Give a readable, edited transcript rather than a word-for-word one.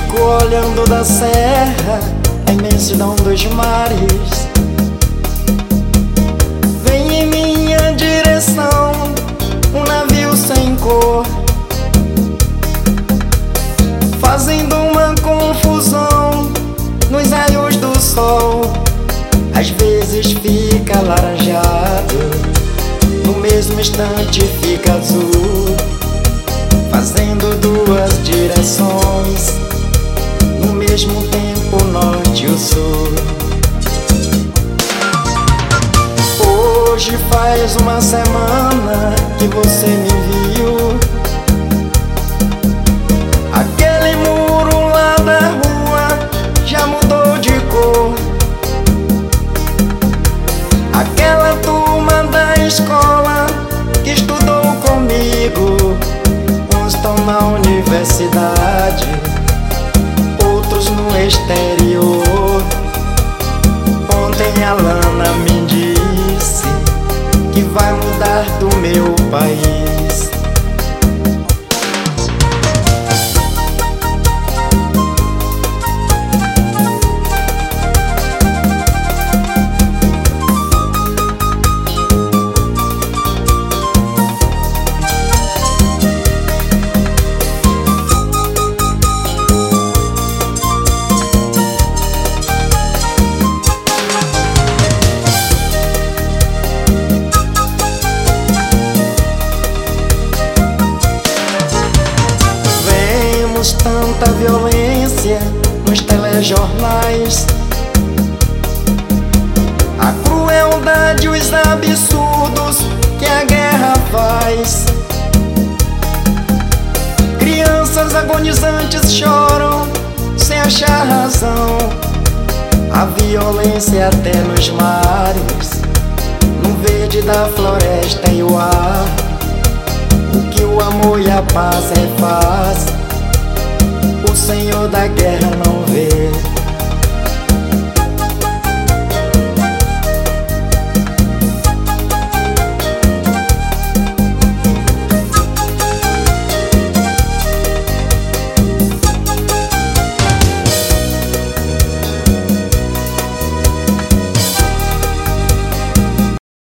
Fico olhando da serra a imensidão dos mares. Vem em minha direção um navio sem cor, fazendo uma confusão nos raios do sol. Às vezes fica alaranjado, no mesmo instante fica azul, fazendo duas direções, no mesmo tempo norte e o sul. Hoje faz uma semana que você me viu. Aquele muro lá da rua já mudou de cor. Aquela turma da escola que estudou comigo, uns estão na universidade, outros no exterior. Ontem a Lana me disse que vai mudar do meu país. Tanta violência nos telejornais, a crueldade, os absurdos que a guerra faz. Crianças agonizantes choram sem achar razão. A violência até nos mares, no verde da floresta e o ar. O que o amor e a paz refaz, o Senhor da guerra não vê.